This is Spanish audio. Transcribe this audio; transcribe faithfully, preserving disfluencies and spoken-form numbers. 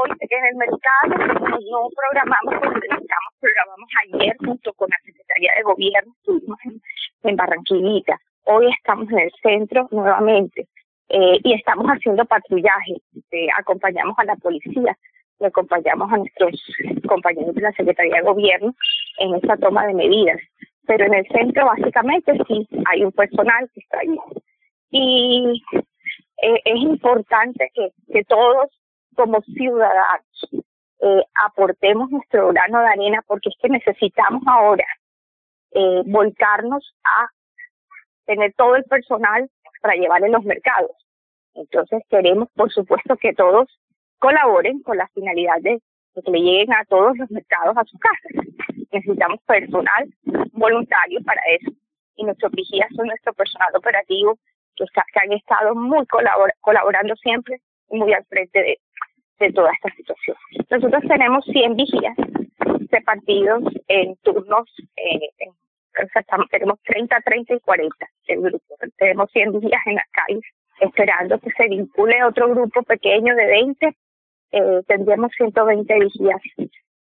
hoy en el mercado no programamos, como estamos, programamos ayer junto con la Secretaría de Gobierno, estuvimos en, en Barranquillita. Hoy estamos en el centro nuevamente eh, y estamos haciendo patrullaje. Eh, acompañamos a la policía, le acompañamos a nuestros compañeros de la Secretaría de Gobierno en esta toma de medidas. Pero en el centro básicamente sí hay un personal que está ahí. Y eh, es importante que, que todos como ciudadanos eh, aportemos nuestro grano de arena, porque es que necesitamos ahora eh, volcarnos a tener todo el personal para llevar en los mercados. Entonces queremos, por supuesto, que todos colaboren con la finalidad de, de que le lleguen a todos los mercados a sus casas. Necesitamos personal voluntario para eso. Y nuestros vigías son nuestro personal operativo que, está, que han estado muy colabor, colaborando siempre y muy al frente de, de toda esta situación. Nosotros tenemos cien vigías repartidos en turnos, eh, en, o sea, estamos, tenemos treinta, treinta y cuarenta el grupo. Tenemos cien vigías en las calles esperando que se vincule otro grupo pequeño de veinte. Eh, tendríamos ciento veinte vigías